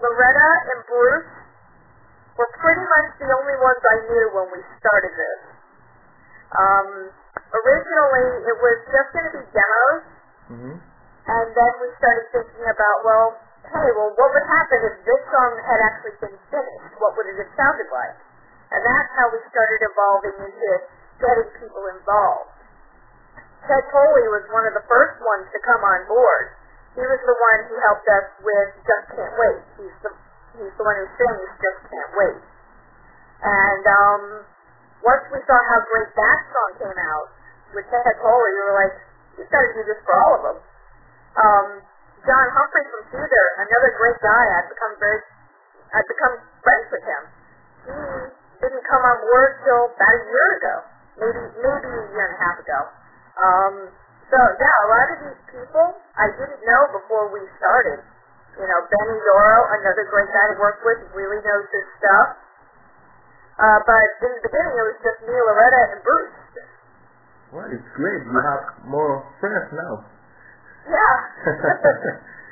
Loretta and Bruce were pretty much the only ones I knew when we started this. Originally, it was just going to be demos, and then we started thinking about, what would happen if this song had actually been finished? What would it have sounded like? And that's how we started evolving into getting people involved. Ted Coley was one of the first ones to come on board. He was the one who helped us with Just Can't Wait. He's the one who sings Just Can't Wait. And once we saw how great that song came out with Ted Coley, we were like, we've got to do this for all of them. John Humphrey from Feather, another great guy. I've become friends with him. He didn't come on board till about a year ago, maybe a year and a half ago. A lot of these people I didn't know before we started. You know, Benny Doro, another great guy to work with, really knows his stuff. But in the beginning, it was just me, Loretta, and Bruce. Well, it's great. You have more friends now. Yeah.